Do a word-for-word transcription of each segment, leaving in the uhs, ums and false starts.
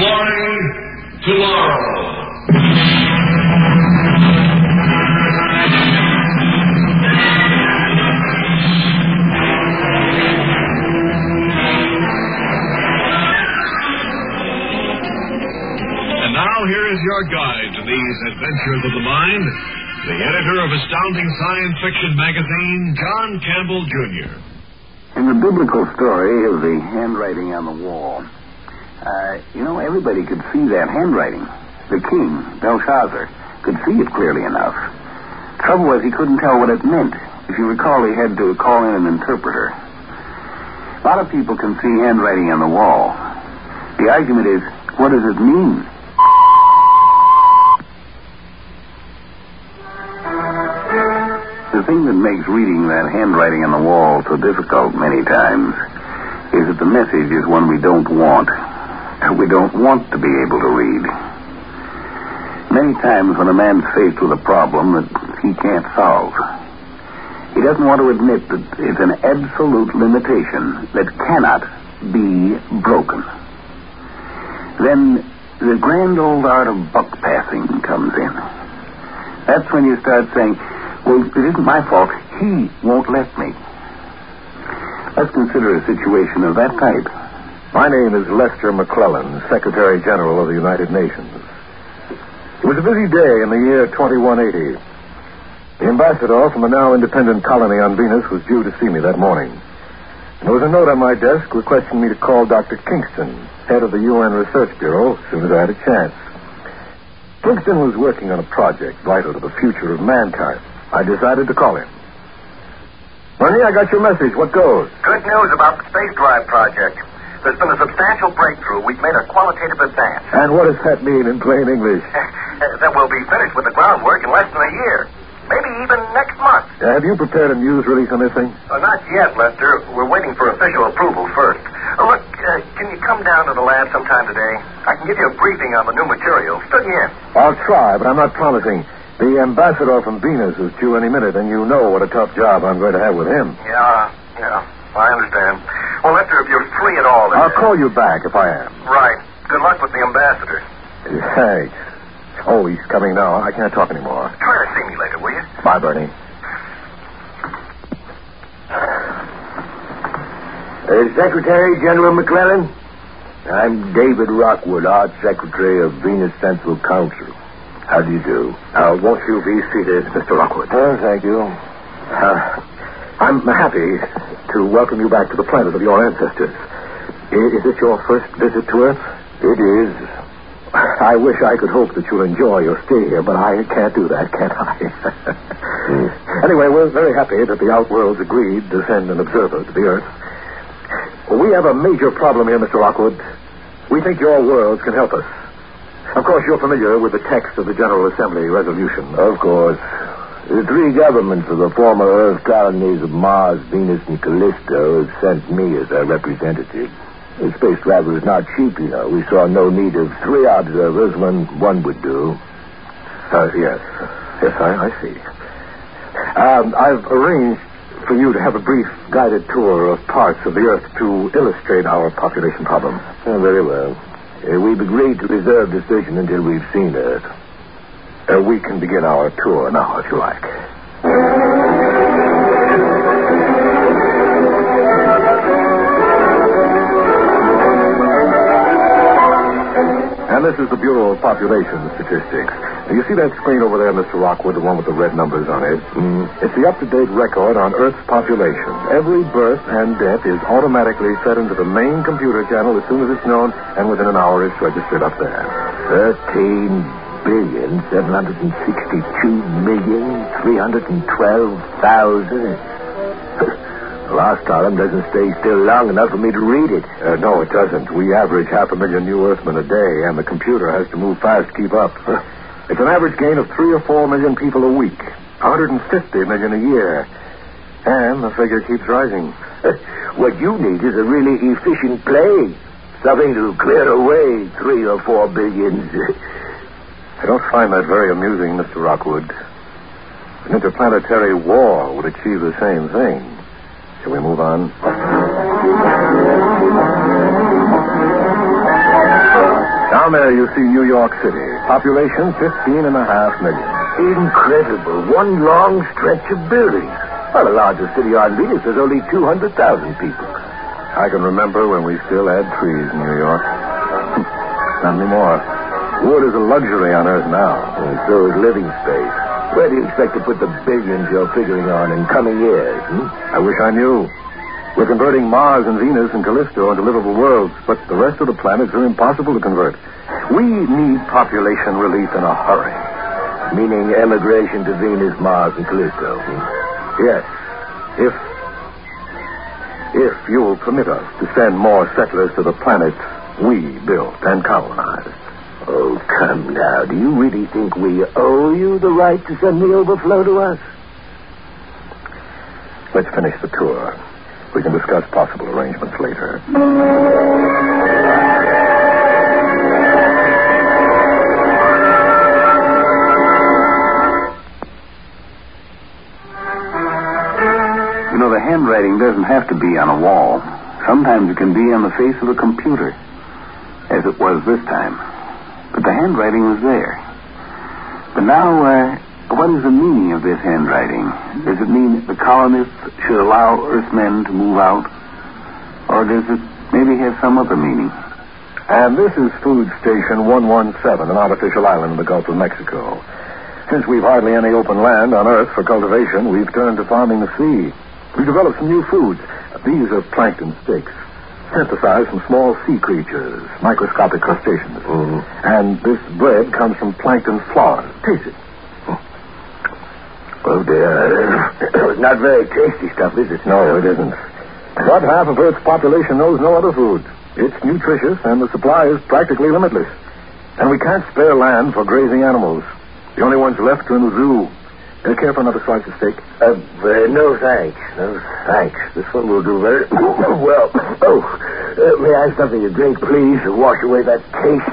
Flying tomorrow. And now here is your guide to these adventures of the mind, the editor of Astounding Science Fiction magazine, John Campbell, Junior In the biblical story of the handwriting on the wall, uh, you know, everybody could see that handwriting. The king, Belshazzar, could see it clearly enough. Trouble was he couldn't tell what it meant. If you recall, he had to call in an interpreter. A lot of people can see handwriting on the wall. The argument is, what does it mean? The thing that makes reading that handwriting on the wall so difficult many times is that the message is one we don't want. We don't want to be able to read. Many times when a man's faced with a problem that he can't solve, he doesn't want to admit that it's an absolute limitation that cannot be broken. Then the grand old art of buck passing comes in. That's when you start saying, well, it isn't my fault. He won't let me. Let's consider a situation of that type. My name is Lester McClellan, Secretary General of the United Nations. It was a busy day in the year twenty-one eighty. The ambassador from a now independent colony on Venus was due to see me that morning. And there was a note on my desk requesting me to call Doctor Kingston, head of the U N Research Bureau, as soon as I had a chance. Kingston was working on a project vital to the future of mankind. I decided to call him. Bernie, I got your message. What goes? Good news about the space drive project. There's been a substantial breakthrough. We've made a qualitative advance. And what does that mean in plain English? That we'll be finished with the groundwork in less than a year. Maybe even next month. Uh, have you prepared a news release on this thing? Uh, not yet, Lester. We're waiting for official approval first. Uh, look, uh, can you come down to the lab sometime today? I can give you a briefing on the new material. Stud you in. I'll try, but I'm not promising. The ambassador from Venus is due any minute, and you know what a tough job I'm going to have with him. Yeah, yeah, I understand. Well, Lester, if you're free at all... I'll call you back if I am. Right. Good luck with the ambassador. Thanks. Oh, he's coming now. I can't talk anymore. Try to see me later, will you? Bye, Bernie. Uh, Secretary General McClellan, I'm David Rockwood, Art Secretary of Venus Central Council. How do you do? Uh, won't you be seated, Mister Rockwood? Oh, thank you. Uh, I'm happy to welcome you back to the planet of your ancestors. Is, is it your first visit to Earth? It is. I wish I could hope that you'll enjoy your stay here, but I can't do that, can I? mm. Anyway, we're very happy that the Outworlds agreed to send an observer to the Earth. Well, we have a major problem here, Mister Rockwood. We think your worlds can help us. Of course, you're familiar with the text of the General Assembly resolution. Of course. The three governments of the former Earth colonies of Mars, Venus, and Callisto have sent me as their representative. The space travel is not cheap, you know. We saw no need of three observers when one would do. Uh, yes. Yes, I, I see. Um, I've arranged for you to have a brief guided tour of parts of the Earth to illustrate our population problem. Oh, very well. Uh, we've agreed to reserve decision until we've seen Earth. Uh, we can begin our tour now, if you like. And this is the Bureau of Population Statistics. Now, you see that screen over there, Mister Rockwood, the one with the red numbers on it? Mm. It's the up-to-date record on Earth's population. Every birth and death is automatically fed into the main computer channel as soon as it's known, and within an hour it's registered up there. Thirteen billion, seven hundred sixty-two million, three hundred twelve thousand. The last column doesn't stay still long enough for me to read it. Uh, no, it doesn't. We average half a million new Earthmen a day, and the computer has to move fast to keep up. It's an average gain of three or four million people a week, one hundred fifty million a year. And the figure keeps rising. What you need is a really efficient play. Something to clear away three or four billions. I don't find that very amusing, Mister Rockwood. An interplanetary war would achieve the same thing. Shall we move on? Now, Down there you see New York City. Population fifteen and a half million. Incredible. One long stretch of buildings. Well, the largest city on Venus has only two hundred thousand people. I can remember when we still had trees in New York. Not anymore. Wood is a luxury on Earth now. And so is living space. Where do you expect to put the billions you're figuring on in coming years? Hmm? I wish I knew. We're converting Mars and Venus and Callisto into livable worlds, but the rest of the planets are impossible to convert. We need population relief in a hurry. Meaning emigration to Venus, Mars, and Callisto. Hmm? Yes. If... If you will permit us to send more settlers to the planets we built and colonized. Oh, come now. Do you really think we owe you the right to send the overflow to us? Let's finish the tour. We can discuss possible arrangements later. You know, the handwriting doesn't have to be on a wall. Sometimes it can be on the face of a computer, as it was this time. But the handwriting was there. But now, uh, what is the meaning of this handwriting? Does it mean the colonists should allow Earthmen to move out? Or does it maybe have some other meaning? And this is Food Station one one seven, an artificial island in the Gulf of Mexico. Since we've hardly any open land on Earth for cultivation, we've turned to farming the sea. We've developed some new foods. These are plankton steaks, synthesized from small sea creatures, microscopic crustaceans. Mm-hmm. And this bread comes from plankton flowers. Taste it. Oh, dear. It's not very tasty stuff, is it? No, it isn't. But half of Earth's population knows no other food. It's nutritious, and the supply is practically limitless. And we can't spare land for grazing animals. The only ones left are in the zoo. Uh, care for another slice of steak? Uh, uh, no, thanks. No, thanks. This one will do very well. Oh, uh, may I have something to drink, please, to wash away that taste?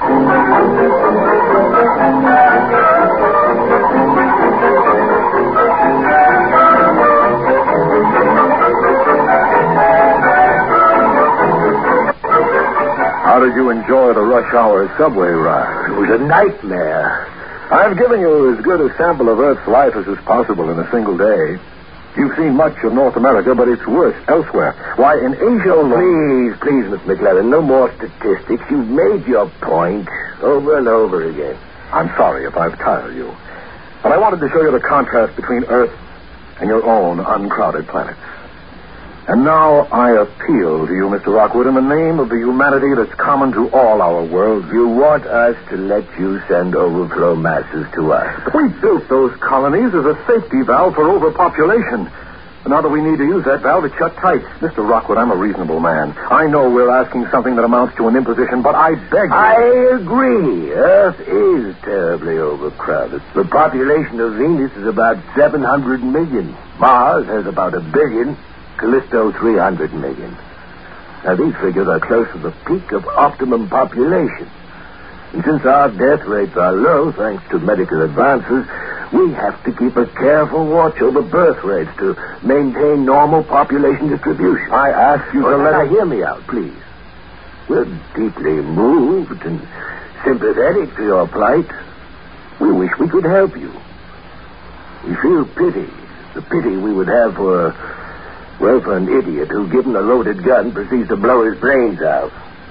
How did you enjoy the rush hour subway ride? It was a nightmare. I've given you as good a sample of Earth's life as is possible in a single day. You've seen much of North America, but it's worse elsewhere. Why, in Asia alone... Please, please, Miss McLaren, no more statistics. You've made your point over and over again. I'm sorry if I've tired you. But I wanted to show you the contrast between Earth and your own uncrowded planets. And now I appeal to you, Mister Rockwood, in the name of the humanity that's common to all our worlds. You want us to let you send overflow masses to us. We built those colonies as a safety valve for overpopulation. And now that we need to use that valve, it's shut tight. Mister Rockwood, I'm a reasonable man. I know we're asking something that amounts to an imposition, but I beg you... I agree. Earth is terribly overcrowded. The population of Venus is about seven hundred million. Mars has about a billion. Callisto, three hundred million. Now, these figures are close to the peak of optimum population. And since our death rates are low, thanks to medical advances, we have to keep a careful watch over birth rates to maintain normal population distribution. I ask you to well, let... Now, hear me out, please. We're deeply moved and sympathetic to your plight. We wish we could help you. We feel pity, the pity we would have for... Well, for an idiot who, given a loaded gun, proceeds to blow his brains out.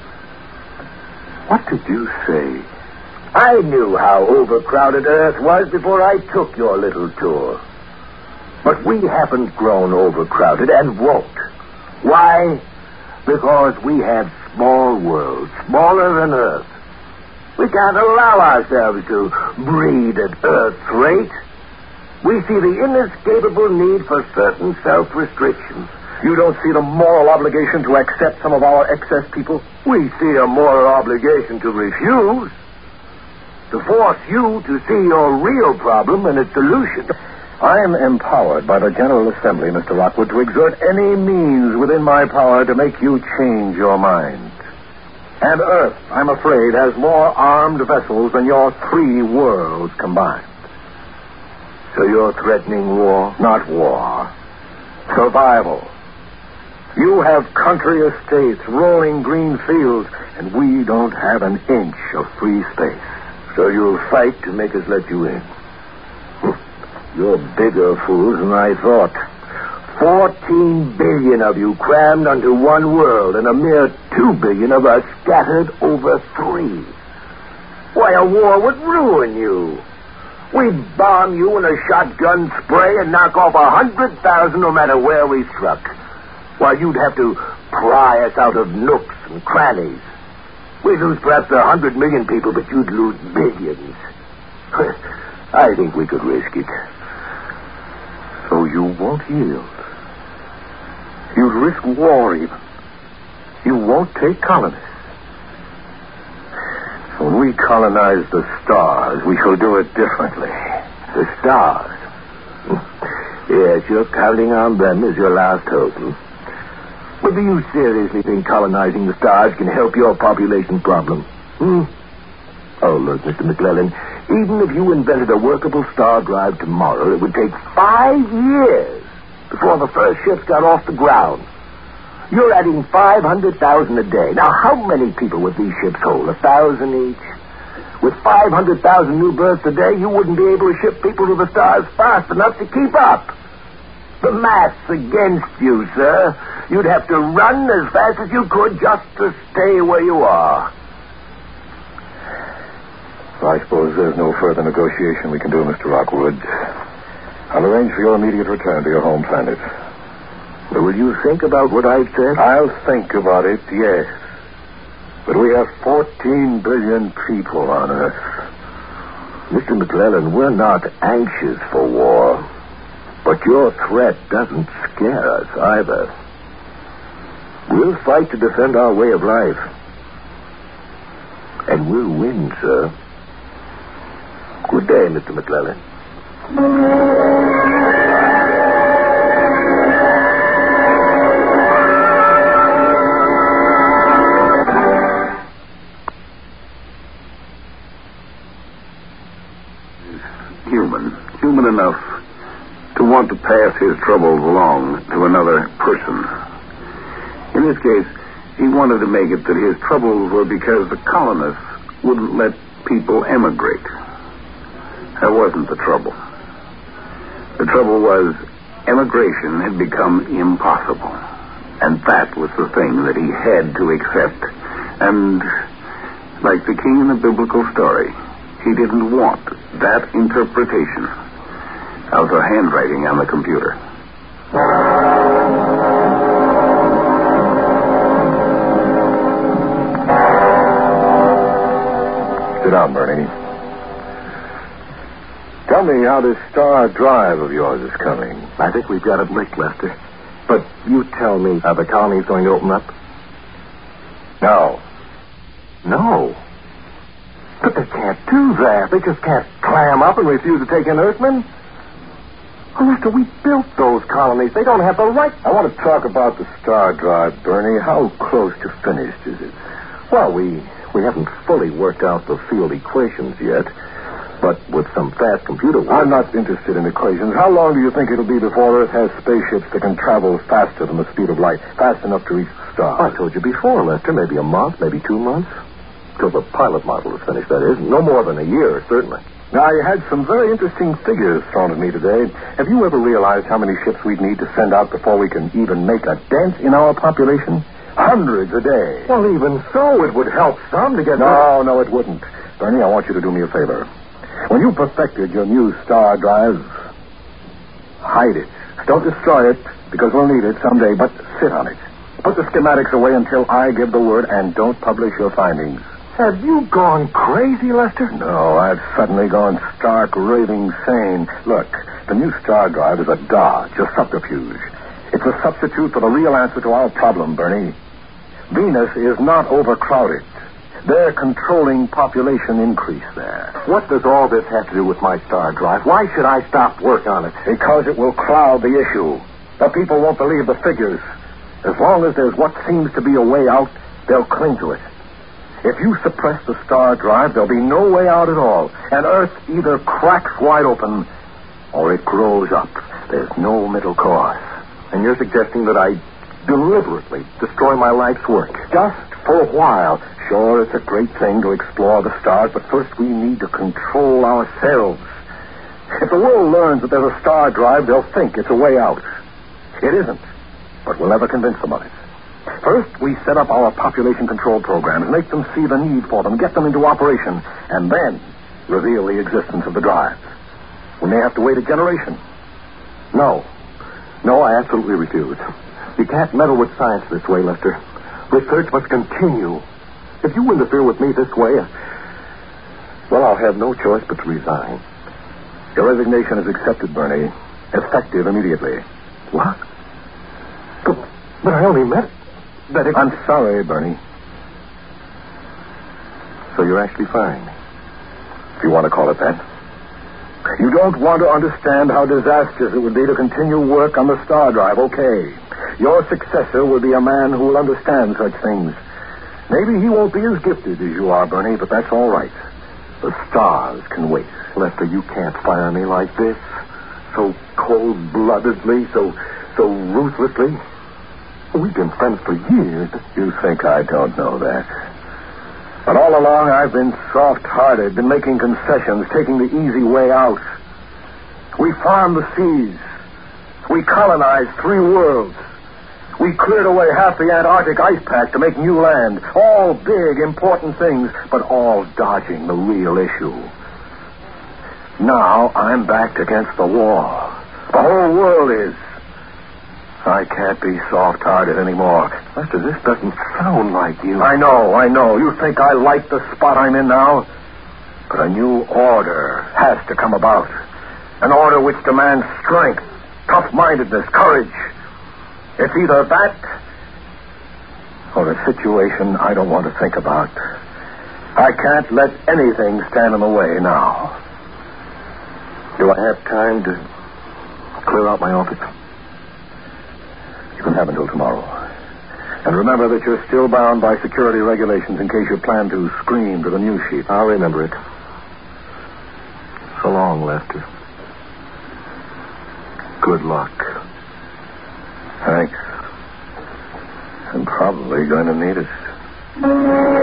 What did you say? I knew how overcrowded Earth was before I took your little tour. But we haven't grown overcrowded and won't. Why? Because we have small worlds, smaller than Earth. We can't allow ourselves to breed at Earth's rate. We see the inescapable need for certain self-restrictions. You don't see the moral obligation to accept some of our excess people? We see a moral obligation to refuse. To force you to see your real problem and its solution. I am empowered by the General Assembly, Mister Rockwood, to exert any means within my power to make you change your mind. And Earth, I'm afraid, has more armed vessels than your three worlds combined. So you're threatening war? Not war. Survival. You have country estates, rolling green fields, and we don't have an inch of free space. So you'll fight to make us let you in. You're bigger fools than I thought. Fourteen billion of you crammed onto one world, and a mere two billion of us scattered over three. Why, a war would ruin you. We'd bomb you in a shotgun spray and knock off a hundred thousand no matter where we struck. While you'd have to pry us out of nooks and crannies. We'd lose perhaps a hundred million people, but you'd lose billions. I think we could risk it. So you won't yield. You'd risk war even. You won't take colonists. When we colonize the stars, we shall do it differently. The stars? Yes, you're counting on them as your last hope. Hmm? But do you seriously think colonizing the stars can help your population problem? Hmm? Oh, look, Mister McClellan, even if you invented a workable star drive tomorrow, it would take five years before the first ships got off the ground. You're adding five hundred thousand a day. Now, how many people would these ships hold? A thousand each? With five hundred thousand new berths a day, you wouldn't be able to ship people to the stars fast enough to keep up. The math's against you, sir. You'd have to run as fast as you could just to stay where you are. I suppose there's no further negotiation we can do, Mister Rockwood. I'll arrange for your immediate return to your home planet. But will you think about what I've said? I'll think about it, yes. But we have fourteen billion people on Earth. Mister McClellan, we're not anxious for war. But your threat doesn't scare us either. We'll fight to defend our way of life. And we'll win, sir. Good day, Mister McClellan. Human. Human enough to want to pass his troubles along to another person. In this case, he wanted to make it that his troubles were because the colonists wouldn't let people emigrate. That wasn't the trouble. The trouble was emigration had become impossible. And that was the thing that he had to accept. And like the king in the biblical story, he didn't want that interpretation of the handwriting on the computer. Sit down, Bernie. Tell me how this star drive of yours is coming. I think we've got it licked, Lester. But you tell me, are the colonies going to open up? No. No. But they can't do that. They just can't clam up and refuse to take in Earthmen. Oh, Lester, we built those colonies. They don't have the right... I want to talk about the star drive, Bernie. How close to finished is it? Well, we, we haven't fully worked out the field equations yet. But with some fast computer work... I'm not interested in equations. How long do you think it'll be before Earth has spaceships that can travel faster than the speed of light? Fast enough to reach the stars? I told you before, Lester. Maybe a month, maybe two months. Till the pilot model is finished, that is. No more than a year, certainly. Now, you had some very interesting figures thrown at me today. Have you ever realized how many ships we'd need to send out before we can even make a dent in our population? Hundreds a day. Well, even so, it would help some to get... No, no, it wouldn't. Bernie, I want you to do me a favor. When you perfected your new star drive, hide it. Don't destroy it, because we'll need it someday, but sit on it. Put the schematics away until I give the word, and don't publish your findings. Have you gone crazy, Lester? No, I've suddenly gone stark, raving sane. Look, the new star drive is a dodge, a subterfuge. It's a substitute for the real answer to our problem, Bernie. Venus is not overcrowded. They're controlling population increase there. What does all this have to do with my star drive? Why should I stop work on it? Because it will cloud the issue. The people won't believe the figures. As long as there's what seems to be a way out, they'll cling to it. If you suppress the star drive, there'll be no way out at all. And Earth either cracks wide open or it grows up. There's no middle course. And you're suggesting that I deliberately destroy my life's work. Just for a while. Sure, it's a great thing to explore the stars, but first we need to control ourselves. If the world learns that there's a star drive, they'll think it's a way out. It isn't, but we'll never convince them of it. First, we set up our population control programs, make them see the need for them, get them into operation, and then reveal the existence of the drives. We may have to wait a generation. No. No, I absolutely refuse. You can't meddle with science this way, Lester. Research must continue. If you interfere with me this way, well, I'll have no choice but to resign. Your resignation is accepted, Bernie. Effective immediately. What? But, but I only meant that it... I'm sorry, Bernie. So you're actually fine, if you want to call it that. You don't want to understand how disastrous it would be to continue work on the star drive. Okay. Your successor will be a man who will understand such things. Maybe he won't be as gifted as you are, Bernie, but that's all right. The stars can wait. Lester, you can't fire me like this. So cold-bloodedly, so so ruthlessly. We've been friends for years. You think I don't know that. But all along, I've been soft-hearted, been making concessions, taking the easy way out. We farmed the seas. We colonized three worlds. We cleared away half the Antarctic ice pack to make new land. All big, important things, but all dodging the real issue. Now I'm backed against the wall. The whole world is. I can't be soft-hearted anymore. Lester, this doesn't sound like you. I know, I know. You think I like the spot I'm in now? But a new order has to come about. An order which demands strength, tough-mindedness, courage. It's either that or a situation I don't want to think about. I can't let anything stand in the way now. Do I have time to clear out my office? You can have until tomorrow. And remember that you're still bound by security regulations in case you plan to scream to the news sheet. I'll remember it. So long, Lester. Good luck. Thanks. I'm probably going to need it.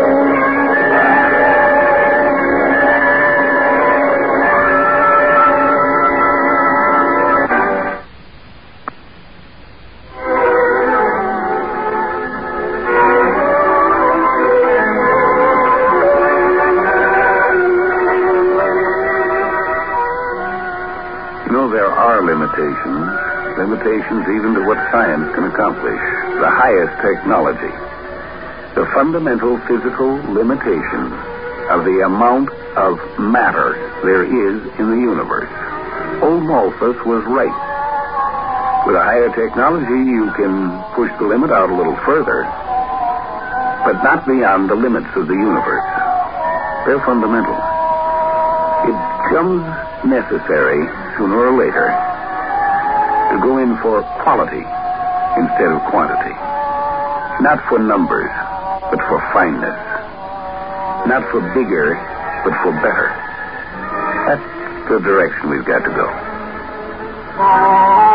Limitations, limitations even to what science can accomplish, the highest technology, the fundamental physical limitation of the amount of matter there is in the universe. Old Malthus was right. With a higher technology, you can push the limit out a little further, but not beyond the limits of the universe. They're fundamental. It comes necessary, sooner or later, to go in for quality instead of quantity. Not for numbers, but for fineness. Not for bigger, but for better. That's the direction we've got to go.